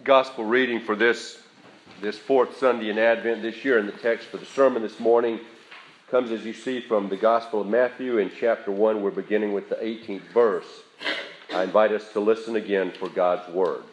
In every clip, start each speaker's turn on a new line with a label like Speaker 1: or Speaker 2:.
Speaker 1: Gospel reading for this fourth Sunday in Advent this year, and the text for the sermon this morning comes, as you see, from the Gospel of Matthew in chapter 1. We're beginning with the 18th verse. I invite us to listen again for God's Word.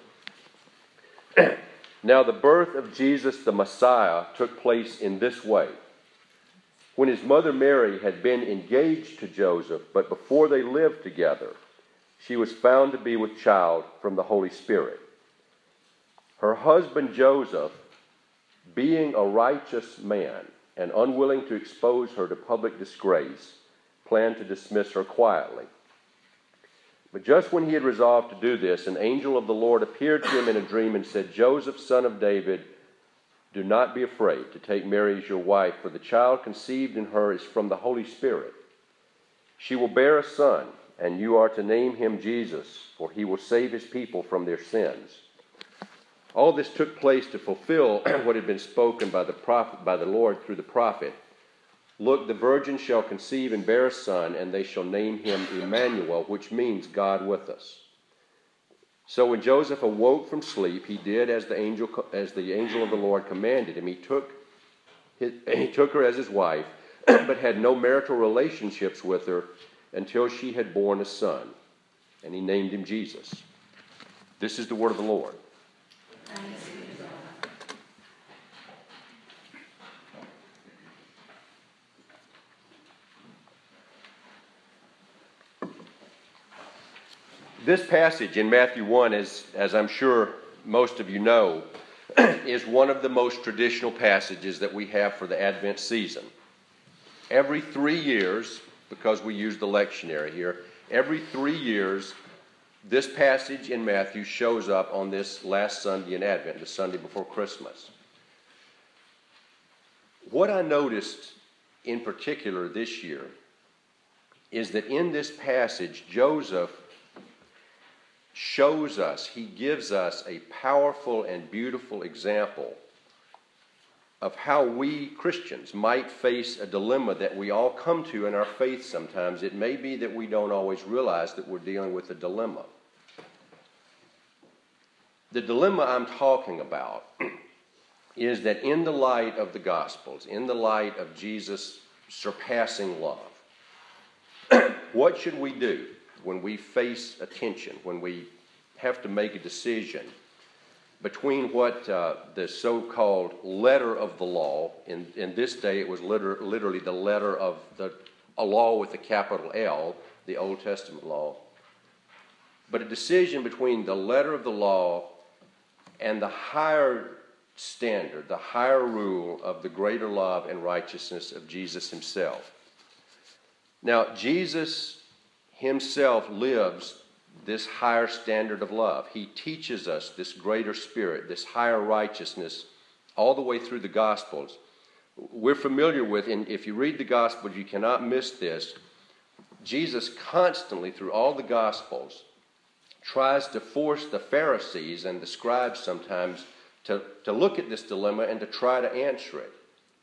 Speaker 1: Now the birth of Jesus the Messiah took place in this way. When his mother Mary had been engaged to Joseph, but before they lived together, she was found to be with child from the Holy Spirit. Her husband Joseph, being a righteous man and unwilling to expose her to public disgrace, planned to dismiss her quietly. But just when he had resolved to do this, an angel of the Lord appeared to him in a dream and said, "Joseph, son of David, do not be afraid to take Mary as your wife, for the child conceived in her is from the Holy Spirit. She will bear a son, and you are to name him Jesus, for he will save his people from their sins." All this took place to fulfill what had been spoken by the Lord through the prophet. "Look, the virgin shall conceive and bear a son, and they shall name him Emmanuel," which means God with us. So when Joseph awoke from sleep, he did as the angel of the Lord commanded him. He took her as his wife, but had no marital relationships with her until she had borne a son, and he named him Jesus. This is the word of the Lord.
Speaker 2: Thanks be to God.
Speaker 1: This passage in Matthew 1, as I'm sure most of you know, is one of the most traditional passages that we have for the Advent season. Every 3 years, because we use the lectionary here, every 3 years, this passage in Matthew shows up on this last Sunday in Advent, the Sunday before Christmas. What I noticed in particular this year is that in this passage, Joseph shows us, he gives us a powerful and beautiful example of how we Christians might face a dilemma that we all come to in our faith sometimes. It may be that we don't always realize that we're dealing with a dilemma. The dilemma I'm talking about is that in the light of the Gospels, in the light of Jesus' surpassing love, what should we do when we face a tension, when we have to make a decision between what the so-called letter of the law, in this day it was literally the letter of a law with a capital L, the Old Testament law, but a decision between the letter of the law and the higher standard, the higher rule of the greater love and righteousness of Jesus himself. Now, Jesus himself lives this higher standard of love. He teaches us this greater spirit, this higher righteousness, all the way through the Gospels. We're familiar with, and if you read the Gospels, you cannot miss this. Jesus constantly, through all the Gospels, tries to force the Pharisees and the scribes sometimes to look at this dilemma and to try to answer it.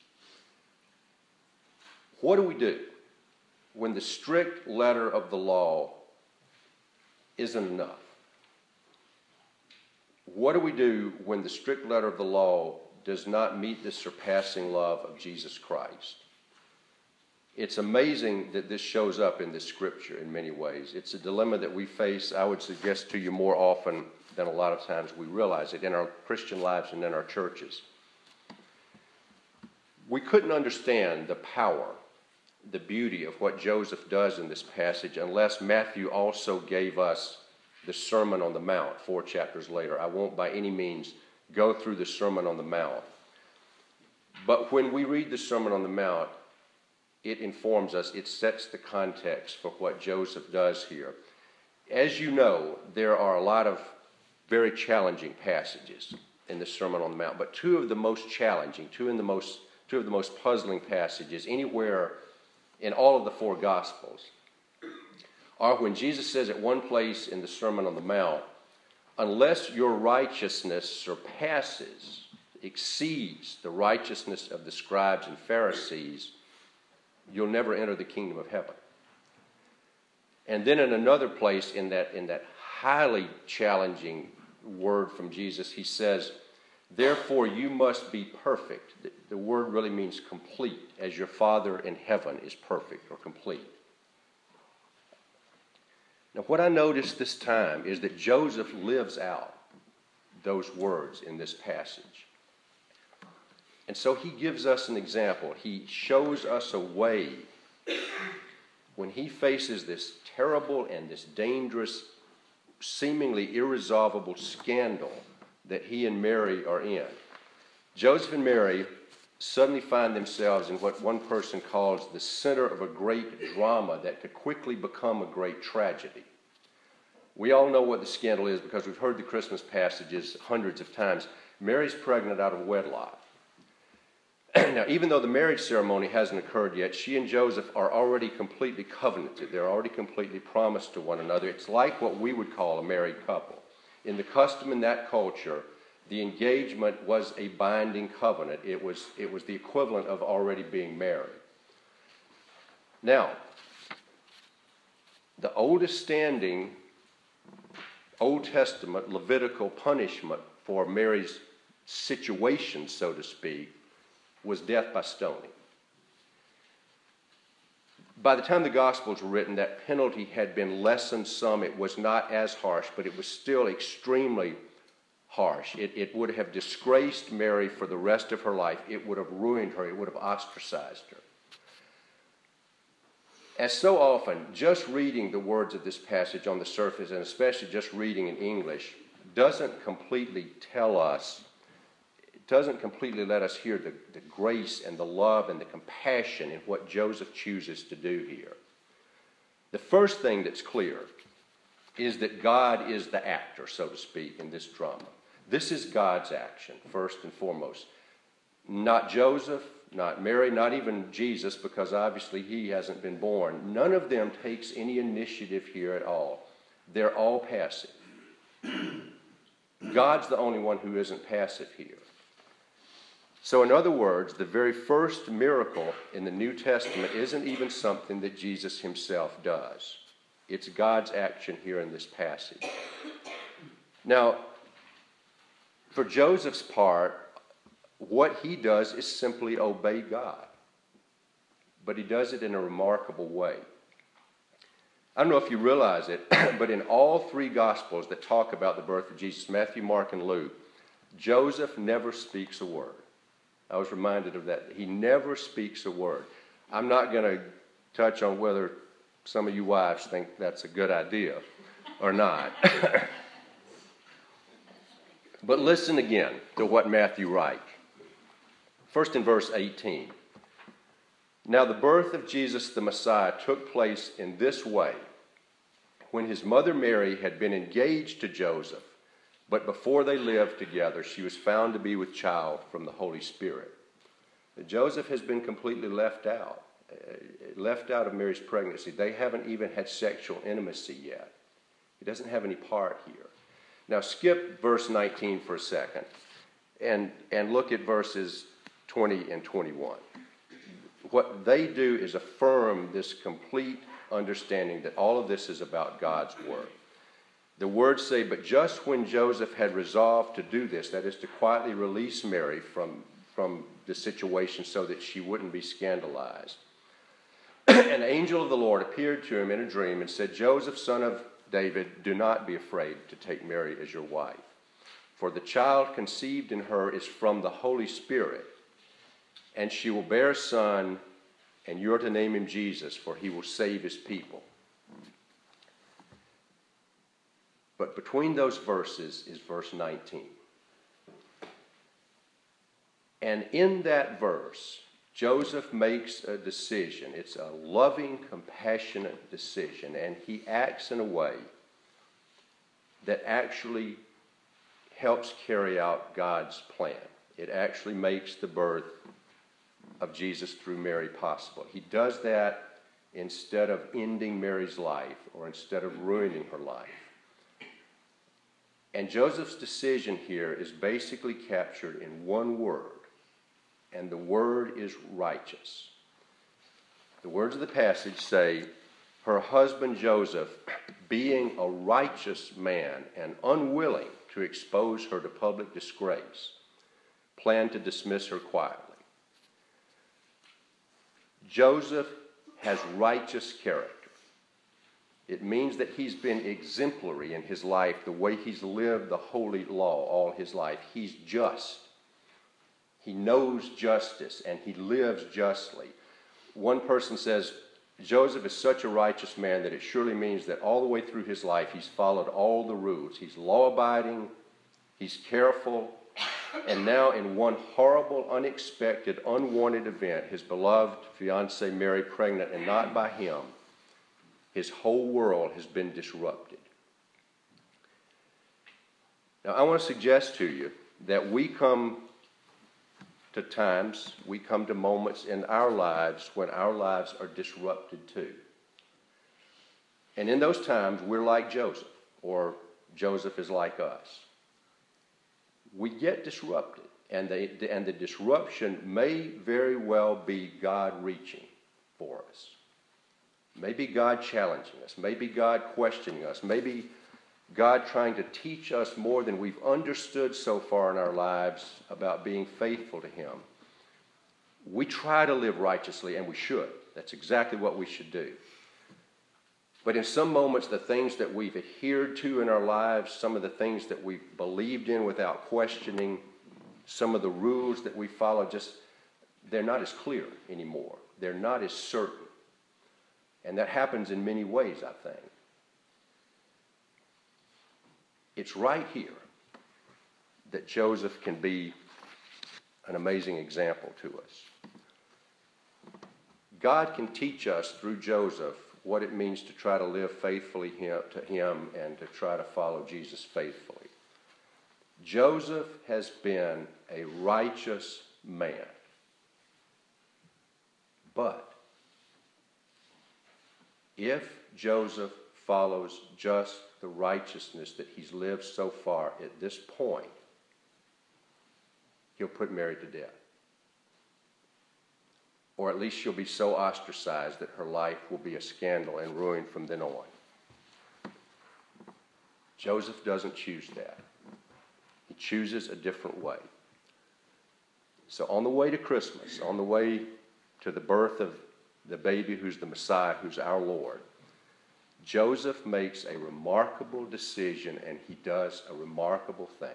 Speaker 1: What do we do when the strict letter of the law isn't enough? What do we do when the strict letter of the law does not meet the surpassing love of Jesus Christ? It's amazing that this shows up in this scripture in many ways. It's a dilemma that we face, I would suggest to you, more often than a lot of times we realize it in our Christian lives and in our churches. We couldn't understand the power, the beauty of what Joseph does in this passage unless Matthew also gave us the Sermon on the Mount 4 chapters later. I won't by any means go through the Sermon on the Mount. But when we read the Sermon on the Mount, it informs us, it sets the context for what Joseph does here. As you know, there are a lot of very challenging passages in the Sermon on the Mount, but two of the most challenging, two of the most puzzling passages anywhere in all of the 4 Gospels are when Jesus says at one place in the Sermon on the Mount, "Unless your righteousness surpasses, exceeds the righteousness of the scribes and Pharisees, you'll never enter the kingdom of heaven." And then in another place in that highly challenging word from Jesus. He says, therefore you must be perfect. The word really means complete, as your Father in heaven is perfect or complete. Now, what I noticed this time is that Joseph lives out those words in this passage. And so he gives us an example. He shows us a way when he faces this terrible and this dangerous, seemingly irresolvable scandal that he and Mary are in. Joseph and Mary suddenly find themselves in what one person calls the center of a great drama that could quickly become a great tragedy. We all know what the scandal is because we've heard the Christmas passages hundreds of times. Mary's pregnant out of wedlock. Now, even though the marriage ceremony hasn't occurred yet, she and Joseph are already completely covenanted. They're already completely promised to one another. It's like what we would call a married couple. In the custom in that culture, the engagement was a binding covenant. It was the equivalent of already being married. Now, the oldest standing Old Testament Levitical punishment for Mary's situation, so to speak, was death by stoning. By the time the Gospels were written, that penalty had been lessened some. It was not as harsh, but it was still extremely harsh. It would have disgraced Mary for the rest of her life. It would have ruined her. It would have ostracized her. As so often, just reading the words of this passage on the surface, and especially just reading in English, doesn't completely tell us, it doesn't completely let us hear the grace and the love and the compassion in what Joseph chooses to do here. The first thing that's clear is that God is the actor, so to speak, in this drama. This is God's action, first and foremost. Not Joseph, not Mary, not even Jesus, because obviously he hasn't been born. None of them takes any initiative here at all. They're all passive. God's the only one who isn't passive here. So in other words, the very first miracle in the New Testament isn't even something that Jesus himself does. It's God's action here in this passage. Now, for Joseph's part, what he does is simply obey God. But he does it in a remarkable way. I don't know if you realize it, but in all three Gospels that talk about the birth of Jesus, Matthew, Mark, and Luke, Joseph never speaks a word. I was reminded of that. He never speaks a word. I'm not going to touch on whether some of you wives think that's a good idea or not. But listen again to what Matthew writes. First in verse 18. Now the birth of Jesus the Messiah took place in this way. When his mother Mary had been engaged to Joseph, but before they lived together, she was found to be with child from the Holy Spirit. Joseph has been completely left out of Mary's pregnancy. They haven't even had sexual intimacy yet. He doesn't have any part here. Now skip verse 19 for a second and look at verses 20 and 21. What they do is affirm this complete understanding that all of this is about God's work. The words say, but just when Joseph had resolved to do this, that is to quietly release Mary from the situation so that she wouldn't be scandalized, an angel of the Lord appeared to him in a dream and said, Joseph, son of David, do not be afraid to take Mary as your wife, for the child conceived in her is from the Holy Spirit, and she will bear a son, and you are to name him Jesus, for he will save his people. But between those verses is verse 19. And in that verse, Joseph makes a decision. It's a loving, compassionate decision, and he acts in a way that actually helps carry out God's plan. It actually makes the birth of Jesus through Mary possible. He does that instead of ending Mary's life or instead of ruining her life. And Joseph's decision here is basically captured in one word, and the word is righteous. The words of the passage say, her husband Joseph, being a righteous man and unwilling to expose her to public disgrace, planned to dismiss her quietly. Joseph has righteous character. It means that he's been exemplary in his life, the way he's lived the holy law all his life. He's just. He knows justice and he lives justly. One person says, Joseph is such a righteous man that it surely means that all the way through his life he's followed all the rules. He's law-abiding, he's careful, and now in one horrible, unexpected, unwanted event, his beloved fiancée Mary pregnant, and not by him, his whole world has been disrupted. Now, I want to suggest to you that we come to moments in our lives when our lives are disrupted too. And in those times, we're like Joseph, or Joseph is like us. We get disrupted, and the disruption may very well be God reaching for us. Maybe God challenging us. Maybe God questioning us. Maybe God trying to teach us more than we've understood so far in our lives about being faithful to Him. We try to live righteously, and we should. That's exactly what we should do. But in some moments, the things that we've adhered to in our lives, some of the things that we've believed in without questioning, some of the rules that we follow, they're not as clear anymore. They're not as certain. And that happens in many ways, I think. It's right here that Joseph can be an amazing example to us. God can teach us through Joseph what it means to try to live faithfully to Him and to try to follow Jesus faithfully. Joseph has been a righteous man. But if Joseph follows just the righteousness that he's lived so far at this point, he'll put Mary to death. Or at least she'll be so ostracized that her life will be a scandal and ruined from then on. Joseph doesn't choose that. He chooses a different way. So on the way to Christmas, on the way to the birth of the baby who's the Messiah, who's our Lord, Joseph makes a remarkable decision, and he does a remarkable thing.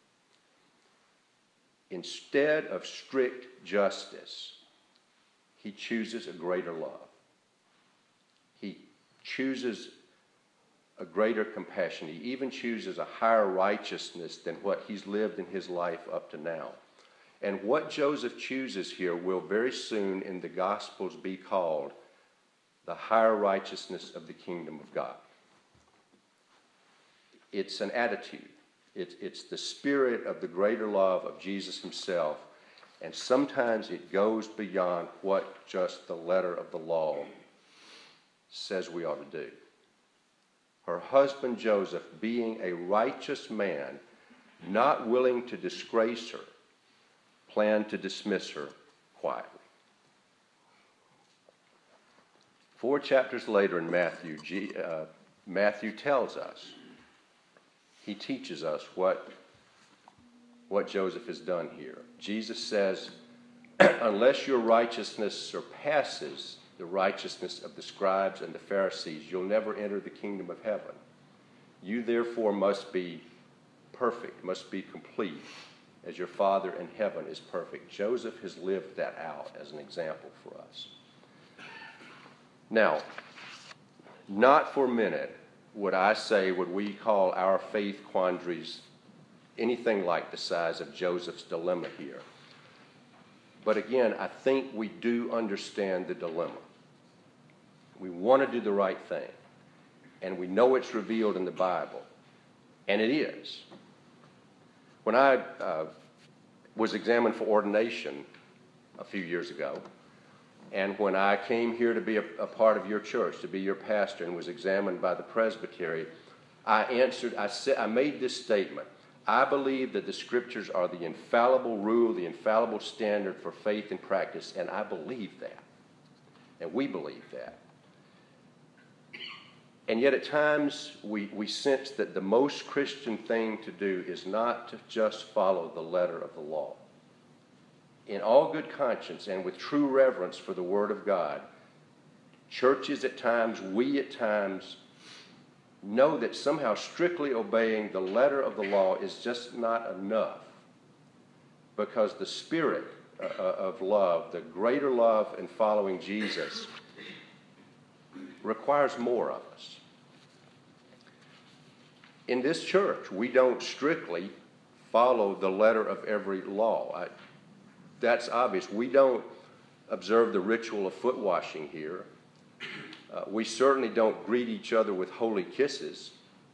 Speaker 1: Instead of strict justice, he chooses a greater love. He chooses a greater compassion. He even chooses a higher righteousness than what he's lived in his life up to now. And what Joseph chooses here will very soon in the Gospels be called the higher righteousness of the kingdom of God. It's an attitude. It's the spirit of the greater love of Jesus himself. And sometimes it goes beyond what just the letter of the law says we ought to do. Her husband Joseph, being a righteous man, not willing to disgrace her, planned to dismiss her quietly. 4 chapters later in Matthew, Matthew tells us, he teaches us what Joseph has done here. Jesus says, unless your righteousness surpasses the righteousness of the scribes and the Pharisees, you'll never enter the kingdom of heaven. You therefore must be perfect, must be complete, as your Father in heaven is perfect. Joseph has lived that out as an example for us. Now, not for a minute would we call our faith quandaries anything like the size of Joseph's dilemma here. But again, I think we do understand the dilemma. We want to do the right thing. And we know it's revealed in the Bible. And it is. When I was examined for ordination a few years ago, and when I came here to be a part of your church, to be your pastor, and was examined by the presbytery, I made this statement. I believe that the Scriptures are the infallible rule, the infallible standard for faith and practice, and I believe that. And we believe that. And yet at times we sense that the most Christian thing to do is not to just follow the letter of the law. In all good conscience and with true reverence for the Word of God, churches at times, we at times, know that somehow strictly obeying the letter of the law is just not enough, because the spirit of love, the greater love in following Jesus, requires more of us. In this church, we don't strictly follow the letter of every law. That's obvious. We don't observe the ritual of foot washing here. We certainly don't greet each other with holy kisses.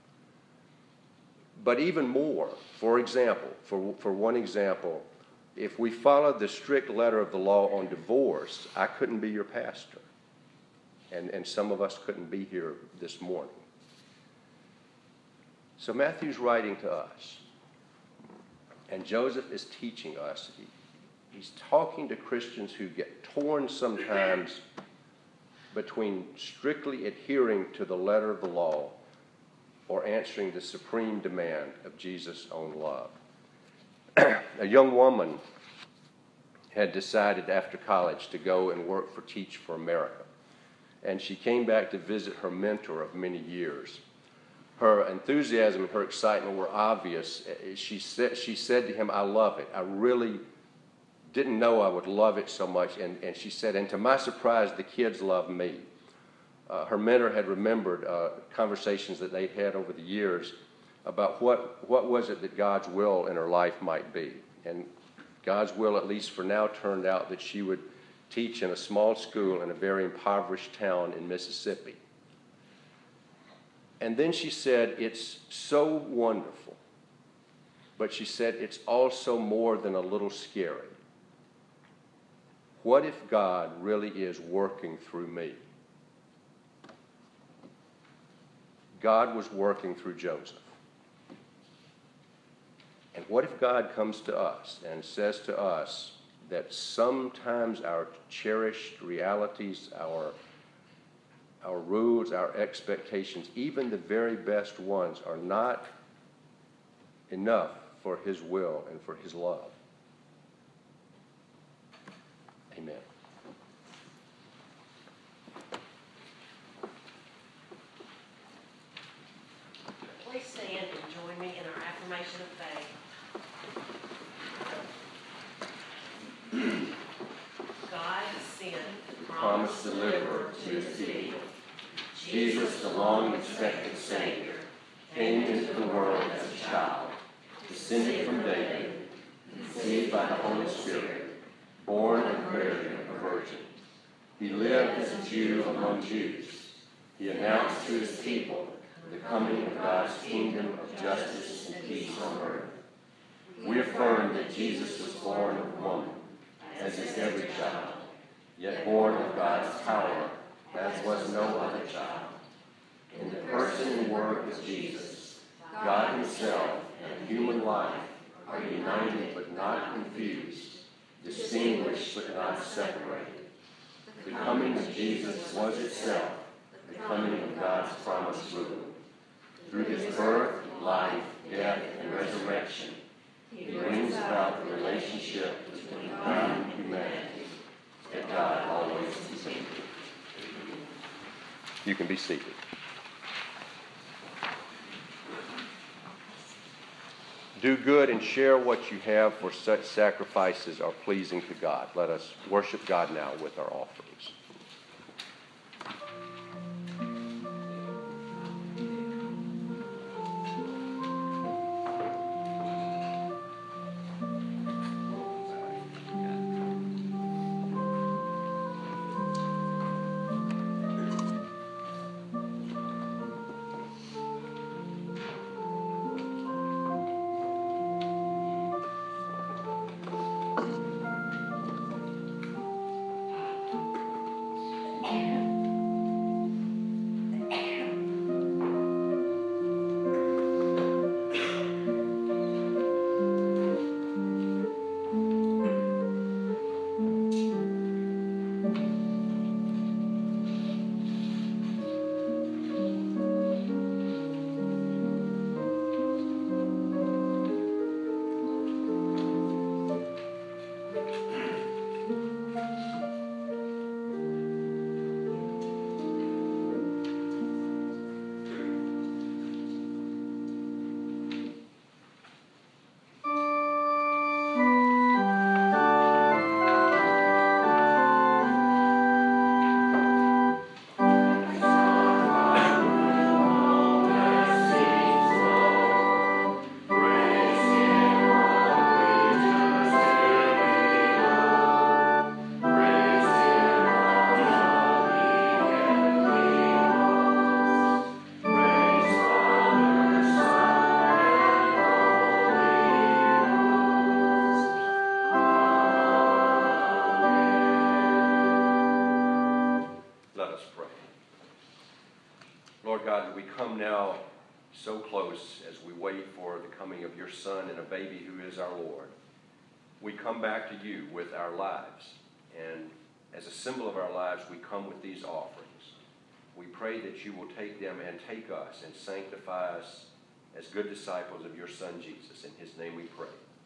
Speaker 1: But even more, for example, for one example, if we followed the strict letter of the law on divorce, I couldn't be your pastor. And some of us couldn't be here this morning. So Matthew's writing to us. And Joseph is teaching us. He's talking to Christians who get torn sometimes between strictly adhering to the letter of the law or answering the supreme demand of Jesus' own love. A young woman had decided after college to go and work for Teach for America. And she came back to visit her mentor of many years. Her enthusiasm and her excitement were obvious. She said to him, "I love it. I really didn't know I would love it so much." And she said, "And to my surprise, the kids love me." Her mentor had remembered conversations that they'd had over the years about what was it that God's will in her life might be. And God's will, at least for now, turned out that she would teach in a small school in a very impoverished town in Mississippi. And then she said, "It's so wonderful." But she said, "It's also more than a little scary. What if God really is working through me?" God was working through Joseph. And what if God comes to us and says to us that sometimes our cherished realities, our rules, our expectations, even the very best ones, are not enough for His will and for His love? Amen.
Speaker 2: Please stand and join me in our affirmation of faith. God sent the promised deliverer to His people. Jesus, the long-expected Savior, came into the world as a child, descended from David, conceived by the Holy Spirit, born of Mary, a virgin. He lived as a Jew among Jews. He announced to His people the coming of God's kingdom of justice and peace on earth. We affirm that Jesus was born of woman, as is every child, yet born of God's power, as was no other child. In the person and work of Jesus, God Himself and human life are united but not confused, distinguished but not separated. The coming of Jesus was itself the coming of God's promised rule. Through His birth, life, death, and resurrection, He brings about the relationship between God and humanity that God always intended.
Speaker 1: You can be seated. Do good and share what you have, for such sacrifices are pleasing to God. Let us worship God now with our offerings. we come now so close as we wait for the coming of your Son and a baby who is our Lord. We come back to you with our lives, and as a symbol of our lives, we come with these offerings. We pray that you will take them and take us and sanctify us as good disciples of your Son Jesus. In his name we pray.